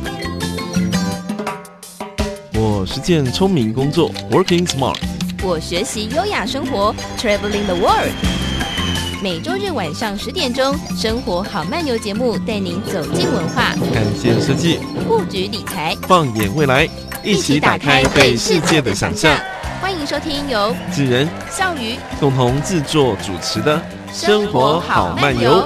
我实践聪明工作 Working Smart， 我学习优雅生活 Traveling the World。每周日晚上10点钟，生活好漫游节目带您走进文化， 看见设计， 布局理财， 放眼未来，一起打开对世界的想象。 欢迎收听由智仁、 笑鱼共同制作主持的生活好漫游。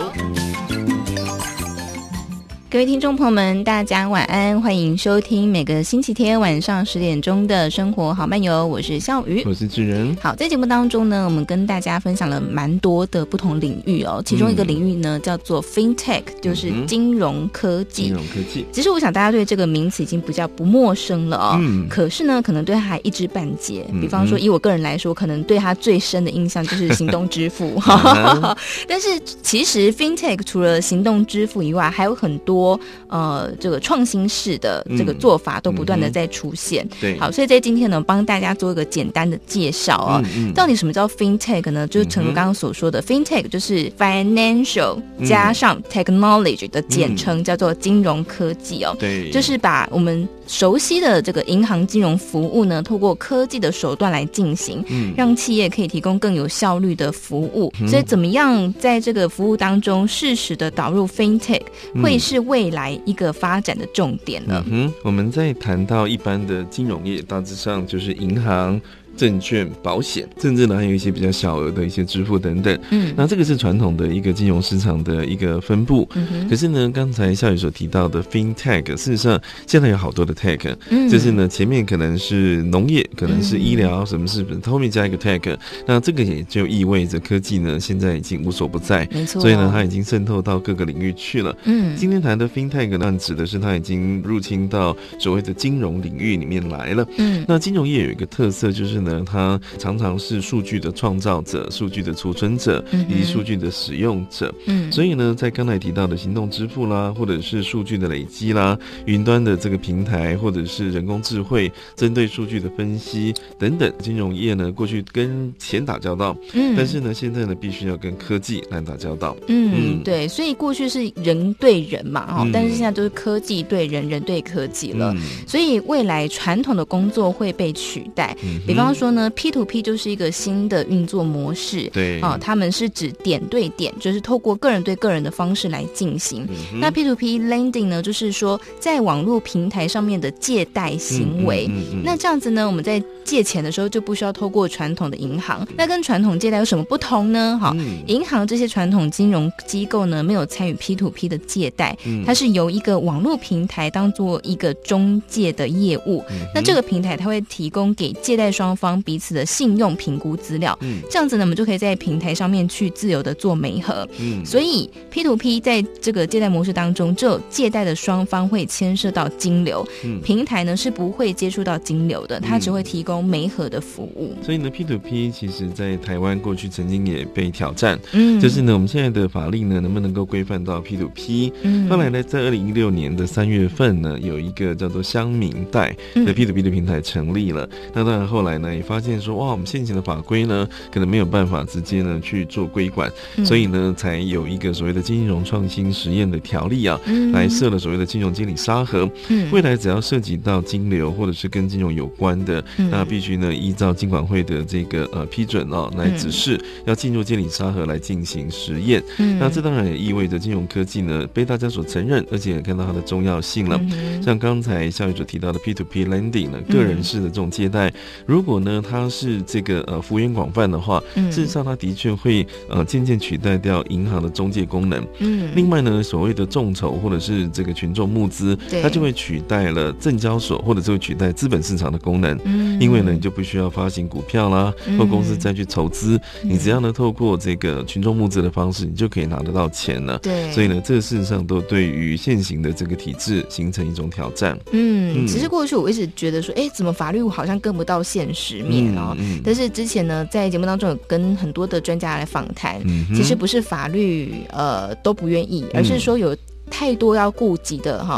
各位听众朋友们，大家晚安，欢迎收听每个星期天晚上10点钟的生活好漫游，我是笑鱼， 我是智仁。 好，在节目当中呢，我们跟大家分享了蛮多的不同领域哦，其中一个领域呢叫做 FinTech， 就是金融科技。 金融科技， 其实我想大家对这个名词已经比较不陌生了哦，可是呢，可能对它还一知半解。比方说，以我个人来说，可能对它最深的印象就是行动支付。但是其实 FinTech 除了行动支付以外，还有很多这个创新式的这个做法都不断的在出现。 对， 好，所以在今天呢，帮大家做一个简单的介绍啊。到底什么叫 FinTech 呢？就是诚如刚刚所说的，FinTech 就是 Financial 加上 Technology 的简称，叫做金融科技哦。 对， 就是把我们熟悉的这个银行金融服务呢，透过科技的手段来进行，让企业可以提供更有效率的服务。所以怎么样在这个服务当中适时的导入 FinTech，会是未来一个发展的重点了。 我们在谈到一般的金融业，大致上就是银行、证券、保险，甚至呢还有一些比较小额的一些支付等等。那这个是传统的一个金融市场的一个分布。可是呢，刚才笑宇所提到的 FinTech， 事实上现在有好多的 Tech，就是呢前面可能是农业，可能是医疗，什么是后面加一个 Tech，那这个也就意味着科技呢现在已经无所不在， 没错。 所以呢它已经渗透到各个领域去了。今天谈的 FinTech 呢，指的是它已经入侵到所谓的金融领域里面来了。那金融业有一个特色就是它常常是数据的创造者、数据的储存者以及数据的使用者。所以呢，在刚才提到的行动支付啦，或者是数据的累积啦，云端的这个平台，或者是人工智慧针对数据的分析等等，金融业呢过去跟钱打交道，但是呢现在呢必须要跟科技来打交道。 对，所以过去是人对人嘛，但是现在都是科技对人，人对科技了。所以未来传统的工作会被取代。比方说呢 P2P 就是一个新的运作模式。 对， 他们是指点对点，就是透过个人对个人的方式来进行。那 P2P lending 呢，就是说在网络平台上面的借贷行为。那这样子呢，我们在借钱的时候就不需要透过传统的银行。那跟传统借贷有什么不同呢？银行这些传统金融机构呢，没有参与 P2P 的借贷，它是由一个网络平台当做一个中介的业务。那这个平台它会提供给借贷双方彼此的信用评估资料，这样子呢，我们就可以在平台上面去自由的做媒合。所以 P2P 在这个借贷模式当中，只有借贷的双方会牵涉到金流，平台呢是不会接触到金流的，它只会提供媒合的服务。 所以呢 P2P 其实在台湾过去曾经也被挑战，就是呢我们现在的法令呢能不能够规范到 P2P。后来呢在2016年的3月份呢，有一个叫做乡民贷的 P2P 的平台成立了。那当然后来呢也发现说，哇，我们现行的法规呢可能没有办法直接呢去做规管，所以呢才有一个所谓的金融创新实验的条例啊，来设了所谓的金融监理沙盒。未来只要涉及到金流或者是跟金融有关的，那必须呢依照金管会的这个批准来指示要进入监理沙盒来进行实验。那这当然也意味着金融科技呢被大家所承认，而且也看到它的重要性了。像刚才笑宇所提到的 P2P lending 呢，个人式的这种借贷，如果呢它是这个幅员广泛的话，事实上它的确会渐渐取代掉银行的中介功能。另外呢，所谓的众筹或者是这个群众募资，它就会取代了证交所或者是会取代资本市场的功能。因为呢你就不需要发行股票啦，或公司再去筹资，你只要呢透过这个群众募资的方式，你就可以拿得到钱了。 对， 所以呢这事实上都对于现行的这个体制形成一种挑战。 其实过去我一直觉得说，怎么法律好像跟不到现实面但是之前呢在节目当中有跟很多的专家来访谈，其实不是法律都不愿意，而是说有太多要顾及的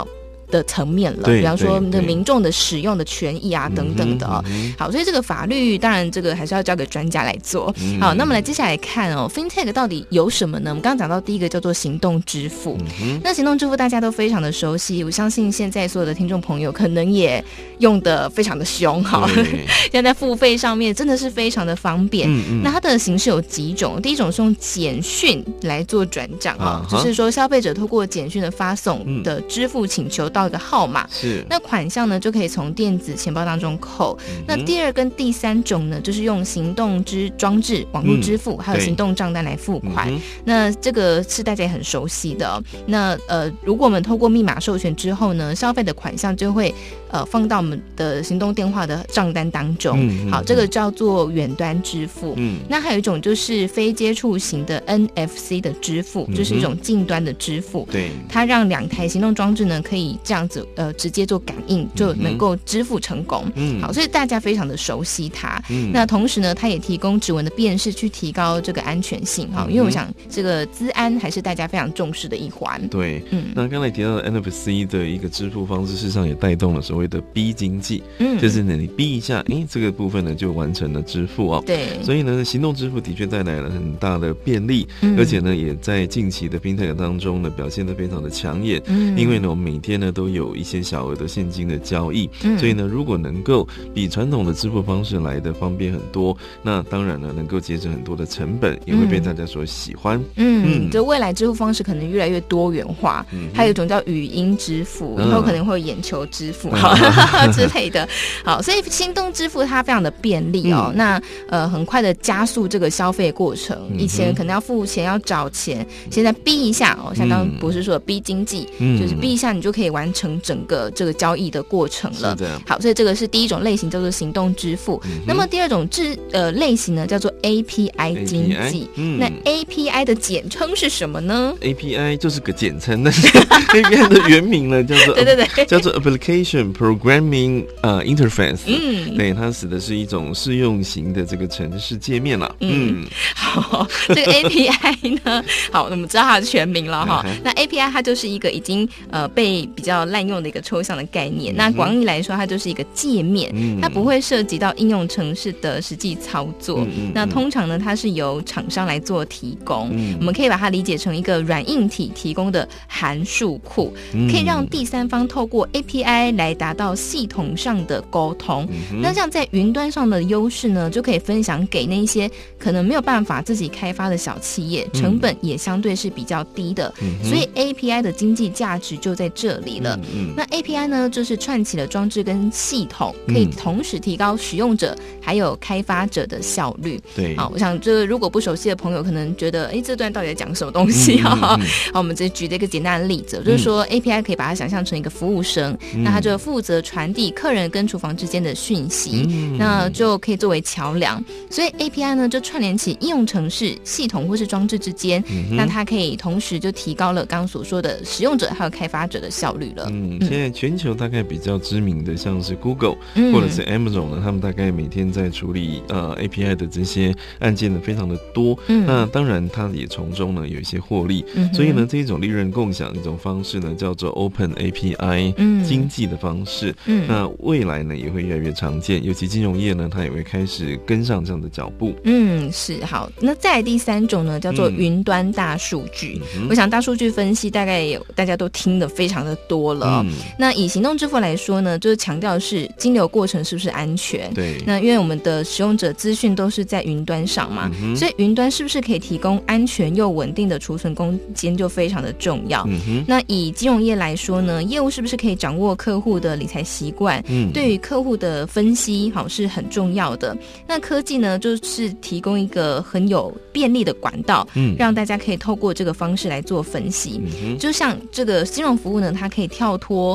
的层面了，比方说民众的使用的权益啊等等的哦。好，所以这个法律当然这个还是要交给专家来做。好，那么来接下来看哦 ，FinTech 到底有什么呢？我们刚刚讲到第一个叫做行动支付，那行动支付大家都非常的熟悉，我相信现在所有的听众朋友可能也用的非常的凶哈。现在在付费上面真的是非常的方便。那它的形式有几种，第一种是用简讯来做转账啊，就是说消费者透过简讯的发送的支付请求到一个号码，是那款项呢就可以从电子钱包当中扣。那第二跟第三种呢，就是用行动装置网络支付，还有行动账单来付款。那这个是大家也很熟悉的哦。那如果我们透过密码授权之后呢，消费的款项就会放到我们的行动电话的账单当中。好，这个叫做远端支付。那还有一种就是非接触型的 NFC 的支付，就是一种近端的支付。对，它让2台行动装置呢可以这样子直接做感应，就能够支付成功。好，所以大家非常的熟悉它。那同时呢，它也提供指纹的辨识，去提高这个安全性。因为我想这个资安还是大家非常重视的一环。对， 那刚才提到的 NFC 的一个支付方式，事实上也带动了所谓的 B 经济，就是呢你逼一下，这个部分呢就完成了支付哦。对，所以呢行动支付的确带来了很大的便利，而且呢也在近期的 FinTech 当中呢表现得非常的抢眼。因为呢我们每天呢都有一些小额的现金的交易，所以呢如果能够比传统的支付方式来的方便很多，那当然呢能够节省很多的成本，也会被大家所喜欢。 这未来支付方式可能越来越多元化，还有一种叫语音支付，以后可能会有眼球支付之类的。好，所以行动支付它非常的便利哦。那很快的加速这个消费过程，以前可能要付钱要找钱，现在逼一下哦，像刚刚博士说的逼经济，就是逼一下你就可以完成整个这个交易的过程了。好，所以这个是第一种类型叫做行动支付。那么第二种类型呢叫做 API 经济。那 API 的简称是什么呢？ API 就是个简称，但是 API 的原名呢叫做叫做 Application Programming Interface。对，它指的是一种适用型的这个程式界面啦。 好，这个 API 呢，好，我们知道它的全名了哈。那 API 它就是一个已经被比较滥用的一个抽象的概念。那广义来说，它就是一个界面，它不会涉及到应用程式的实际操作。那通常呢，它是由厂商来做提供。我们可以把它理解成一个软硬体提供的函数库，可以让第三方透过 API 来达到系统上的沟通。那这样在云端上的优势呢，就可以分享给那些可能没有办法自己开发的小企业，成本也相对是比较低的。所以 API 的经济价值就在这里了。那 API 呢，就是串起了装置跟系统，可以同时提高使用者还有开发者的效率。对，好，我想这如果不熟悉的朋友可能觉得，这段到底在讲什么东西啊？好，我们只举了一个简单的例子，就是说 API 可以把它想象成一个服务生，那他就负责传递客人跟厨房之间的讯息，那就可以作为桥梁。所以 API 呢，就串联起应用程式、系统或是装置之间，那它可以同时就提高了刚刚所说的使用者还有开发者的效率了。 现在全球大概比较知名的，像是 Google 或者是 Amazon 呢，他们大概每天在处理API 的这些案件呢非常的多。那当然它也从中呢有一些获利，所以呢这一种利润共享一种方式呢叫做 Open API 经济的方式。那未来呢也会越来越常见，尤其金融业呢它也会开始跟上这样的脚步。 是。好，那再来第三种呢叫做云端大数据。我想大数据分析大概大家都听得非常的多了。那以行动支付来说呢，就是强调的是金流过程是不是安全。对，那因为我们的使用者资讯都是在云端上嘛，所以云端是不是可以提供安全又稳定的储存空间就非常的重要。那以金融业来说呢，业务是不是可以掌握客户的理财习惯，对于客户的分析好是很重要的。那科技呢，就是提供一个很有便利的管道，让大家可以透过这个方式来做分析。就像这个金融服务呢，它可以跳脱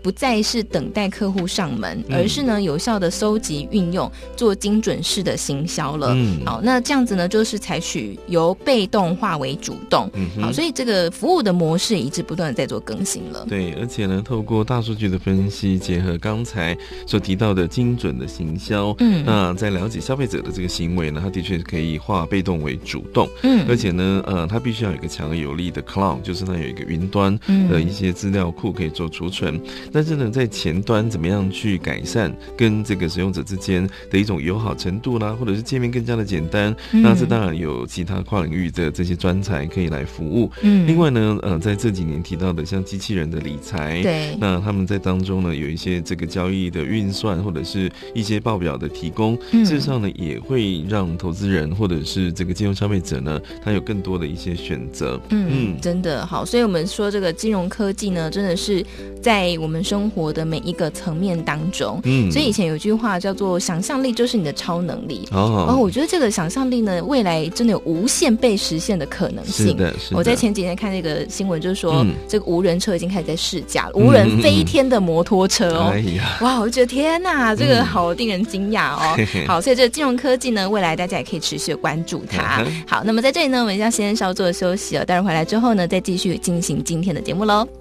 不再是等待客户上门，而是呢有效的收集运用，做精准式的行销了。好，那这样子呢就是采取由被动化为主动。好，所以这个服务的模式一直不断的在做更新了。 对，而且呢透过大数据的分析，结合刚才所提到的精准的行销，那在了解消费者的这个行为呢，它的确可以化被动为主动。而且呢它必须要有一个强而有力的 cloud， 就是它有一个云端的一些资料库可以做储存。但是呢在前端怎么样去改善跟这个使用者之间的一种友好程度啦，或者是界面更加的简单，那这当然有其他跨领域的这些专才可以来服务。另外呢在这几年提到的像机器人的理财， 对， 那他们在当中呢有一些这个交易的运算或者是一些报表的提供，事实上呢也会让投资人或者是这个金融消费者呢他有更多的一些选择。 真的好，所以我们说这个金融科技呢真的是在我们生活的每一个层面当中。所以以前有句话叫做想象力就是你的超能力。我觉得这个想象力呢未来真的有无限被实现的可能性。 是的。 我在前几天看那个新闻就是说，这个无人车已经开始在试驾了，无人飞天的摩托车哦。哇，我就觉得天哪，这个好令人惊讶哦。好，所以这个金融科技呢未来大家也可以持续的关注它。好，那么在这里呢我们要先稍作休息了，待会儿回来之后呢再继续进行今天的节目咯。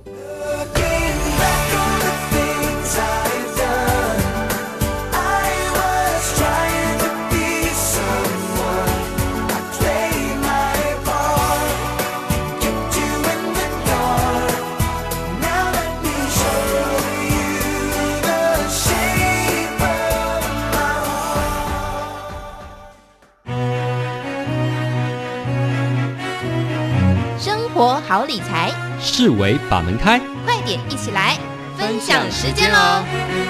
好理财， 视为把门开， 快点一起来分享时间咯。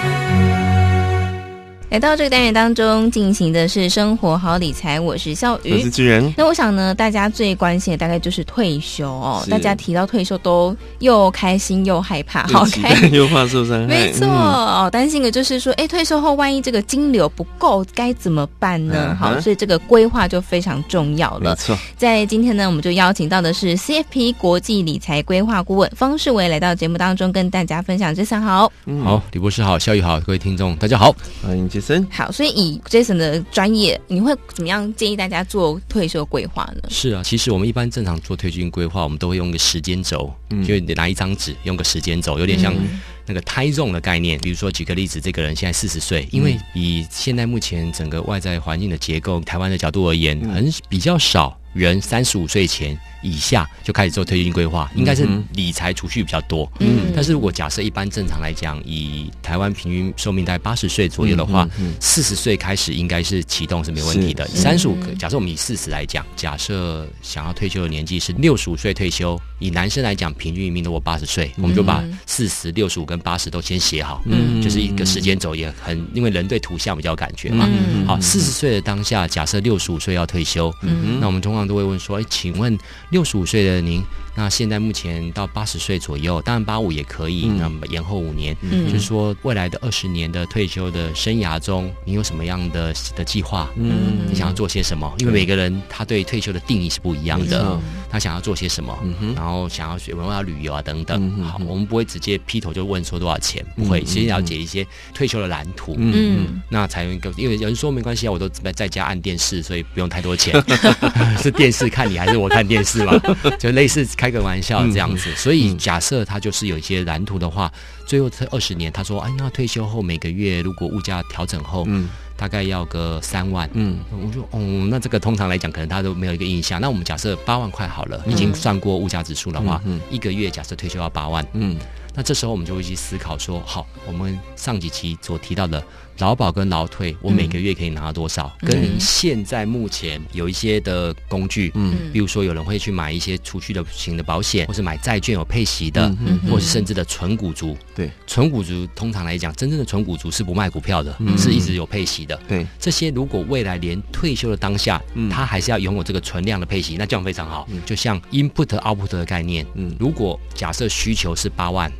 来到这个单元当中进行的是生活好理财，我是笑瑜， 我是志仁。 那我想呢大家最关心的大概就是退休哦，大家提到退休都又开心又害怕， 好期待又怕受伤害。 没错，担心的就是说退休后万一这个金流不够该怎么办呢？好，所以这个规划就非常重要了。 没错， 在今天呢我们就邀请到的是 CFP 国际理财规划顾问方世维来到节目当中跟大家分享。Jason 好。 好，李博士好，笑瑜好，各位听众大家好， 欢迎Jason。 好，所以以 Jason 的专业，你会怎么样建议大家做退休规划呢？ 是啊，其实我们一般正常做退休金规划，我们都会用个时间轴，就拿一张纸，用个时间轴，有点像那个胎重的概念。比如说举个例子，这个人现在40岁，因为以现在目前整个外在环境的结构，台湾的角度而言，比较少人35岁前以下就开始做退休金规划，应该是理财储蓄比较多。但是如果假设一般正常来讲，以台湾平均寿命大概80岁左右的话，40岁开始应该是启动是没问题的。35，假设我们以40来讲，假设想要退休的年纪是65岁退休，以男生来讲，平均余命都过80岁，我们就把40、65跟80都先写好，就是一个时间轴，也很因为人对图像比较有感觉嘛。好，40岁的当下，假设65岁要退休，那我们通常都会问说，请问65岁的您，那现在目前到80岁左右，当然85也可以，那么延后5年，就是说未来的20年的退休的生涯中，你有什么样的计划？你想要做些什么？因为每个人他对退休的定义是不一样的，他想要做些什么，然后想要有没有要旅游啊等等。好，我们不会直接劈头就问说多少钱，不会，先了解一些退休的蓝图，那才用一个，因为有人说没关系啊，我都在家按电视，所以不用太多钱，是电视看你还是我看电视嘛？就类似开个玩笑这样子。所以假设他就是有一些蓝图的话，最后这20年，他说，那退休后每个月如果物价调整后，大概要个3万。我就那这个通常来讲，可能他都没有一个印象。那我们假设8万块好了，已经算过物价指数的话，一个月假设退休要8万。那这时候我们就会去思考说，好，我们上几期所提到的劳保跟劳退，我每个月可以拿到多少？跟您现在目前有一些的工具，比如说有人会去买一些储蓄的型的保险，或是买债券有配息的，或是甚至的纯股族。对，纯股族通常来讲，真正的纯股族是不卖股票的，是一直有配息的。对，这些如果未来连退休的当下，他还是要拥有这个存量的配息，那这样非常好。就像 input output 的概念，如果假设需求是8万。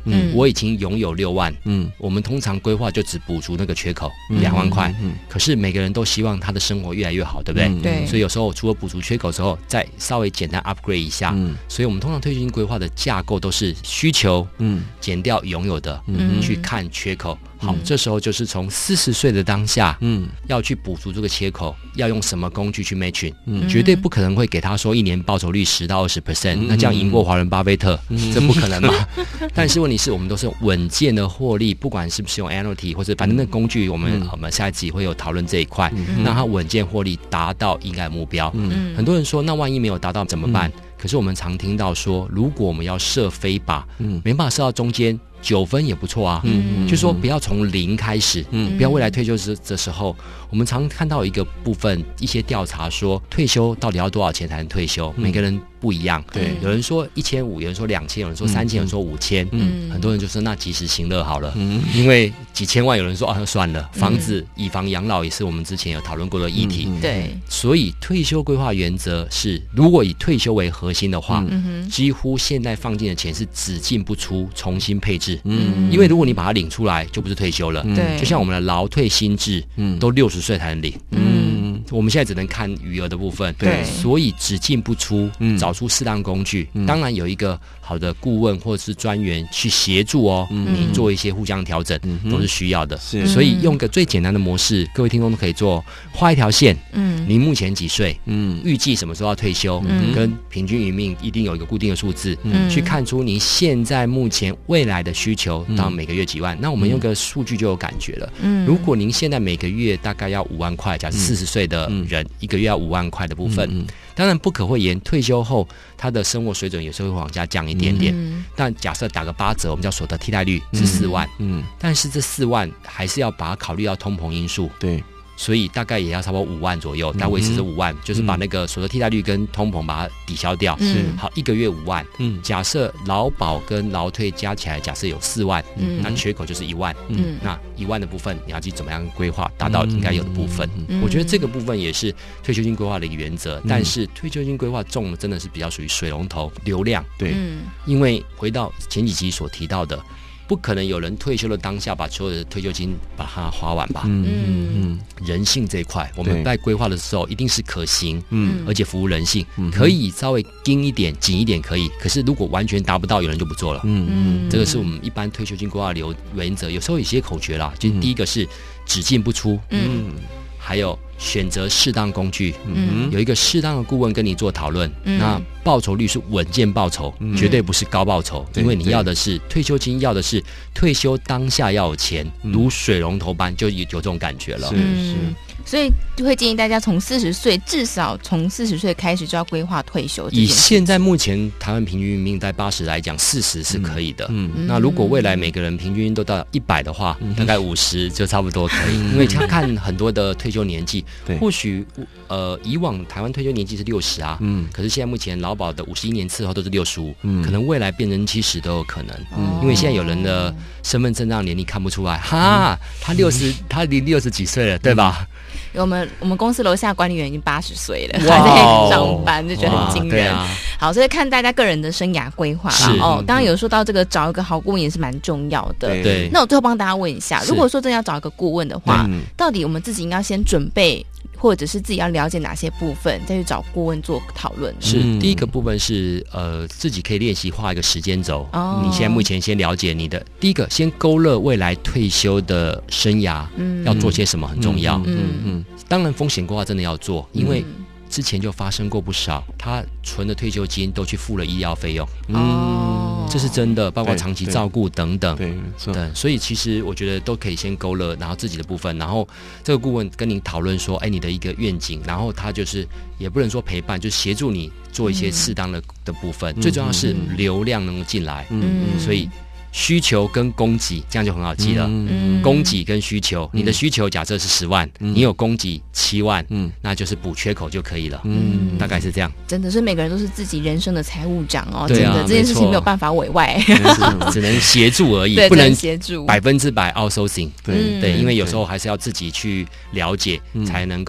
我已经拥有6万，我们通常规划就只补足那个缺口2万块，可是每个人都希望他的生活越来越好，对不对？ 对， 所以有时候除了补足缺口之后，再稍微简单 upgrade 一下，所以我们通常退休金规划的架构都是需求，减掉拥有的，去看缺口。好，这时候就是从40岁的当下，要去补足这个缺口，要用什么工具去 matching，绝对不可能会给他说1年报酬率10到20%，那这样赢过华伦巴菲特，这不可能嘛？但是问题是我们都是稳健的获利，不管是不是用 annuity 或者反正那工具，我们下一集会有讨论这一块，让它稳健获利达到应该的目标。很多人说，那万一没有达到怎么办？可是我们常听到说，如果我们要射飞靶，没办法射到中间，9分也不错啊。就说不要从0开始，不要未来退休的时候，我们常看到一个部分，一些调查说，退休到底要多少钱才能退休？每个人不一样，对，有人说1500，有人说2000，有人说3000，有人说5000，很多人就说那及时行乐好了，因为几千万，有人说啊算了，房子以房养老也是我们之前有讨论过的议题， 对， 所以退休规划原则是，如果以退休为核心的话，几乎现在放进的钱是只进不出，重新配置，因为如果你把它领出来，就不是退休了，对，就像我们的劳退新制，都60岁才能领，我们现在只能看余额的部分， 对， 所以只进不出，找出适当工具，当然有一个好的顾问或者是专员去协助哦，你做一些互相调整，都是需要的。所以用个最简单的模式，各位听众都可以做，画一条线，您目前几岁，预计什么时候要退休，跟平均余命一定有一个固定的数字，去看出您现在目前未来的需求到每个月几万，那我们用个数据就有感觉了。如果您现在每个月大概要5万块，假设40岁的人一个月要5万块的部分，当然不可讳言，退休后他的生活水准有时候会往下降一点点，但假设打个8折，我们叫所得替代率是4万，但是这4万还是要把它考虑到通膨因素， 对， 所以大概也要差不多5万左右，但维持这5万，就是把那个所得替代率跟通膨把它抵消掉，好，一个月5万，假设劳保跟劳退加起来，假设有4万，那缺口就是1万，那1万的部分你要去怎么样规划达到应该有的部分，我觉得这个部分也是退休金规划的一个原则，但是退休金规划重的真的是比较属于水龙头流量，对，因为回到前几集所提到的，不可能有人退休的当下把所有的退休金把它花完吧？人性这一块，我们在规划的时候一定是可行，而且服务人性，可以稍微紧一点可以，可是如果完全达不到，有人就不做了。这个是我们一般退休金规划的原则。有时候有些口诀啦，就第一个是只进不出，还有选择适当工具，有一个适当的顾问跟你做讨论，那报酬率是稳健报酬，绝对不是高报酬，因为你要的是退休金，要的是退休当下要有钱，如水龙头般就有这种感觉了。 是所以就会建议大家从40岁，至少从40岁开始就要规划退休。 以现在目前台湾平均余命在80来讲，40是可以的。那如果未来每个人平均都到100的话，大概50就差不多可以。因为他看很多的退休年纪，或许以往台湾退休年纪是60啊，可是现在目前劳保的51年次后都是65，可能未来变成70都有可能。因为现在有人的身份证上年龄看不出来，哈，他离60几岁了，对吧？ 我们公司楼下管理员已经80岁了，还在上班，就觉得很惊人。好，所以看大家个人的生涯规划啦。当然有说到这个找一个好顾问也是蛮重要的。对，那我最后帮大家问一下，如果说真的要找一个顾问的话，到底我们自己应该先准备，或者是自己要了解哪些部分，再去找顾问做讨论？ 是第一个部分是自己可以练习画一个时间轴。你现在目前先了解你的第一个，先勾勒未来退休的生涯要做些什么很重要。当然风险规划真的要做，因为之前就发生过不少，他存的退休金都去付了医药费用。这是真的，包括长期照顾等等。对，所以其实我觉得都可以先勾勒，然后自己的部分，然后这个顾问跟你讨论说，你的一个愿景，然后他就是也不能说陪伴，就是协助你做一些适当的部分。最重要是流量能够进来，所以需求跟供给这样就很好记了。供给跟需求，你的需求假设是10万，你有供给7万，那就是补缺口就可以了。大概是这样。真的是每个人都是自己人生的财务长哦，真的这件事情没有办法委外，只能协助而已，不能协助100% outsourcing。对，因为有时候还是要自己去了解，才能够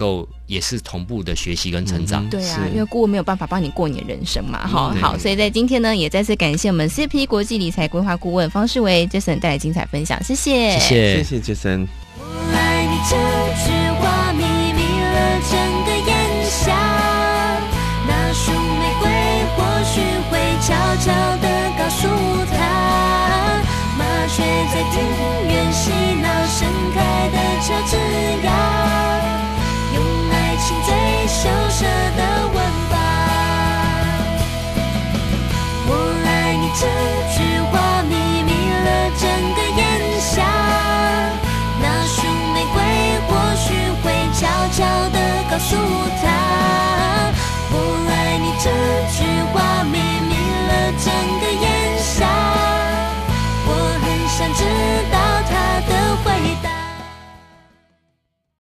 也是同步的学习跟成长。 对啊，因为顾问没有办法帮你过你的人生嘛。好，所以在今天呢，也再次感谢我们 CP 国际理财规划顾问方世维 Jason 带来精彩分享，谢谢 Jason。 我爱你这句话秘密了整个炎夏，那束玫瑰或许会悄悄地告诉他，麻雀在庭院嬉闹盛开的乔治亚，用爱情最羞涩的吻吧。我爱你这句话秘密了整个炎夏，那束玫瑰或许会悄悄地告诉他，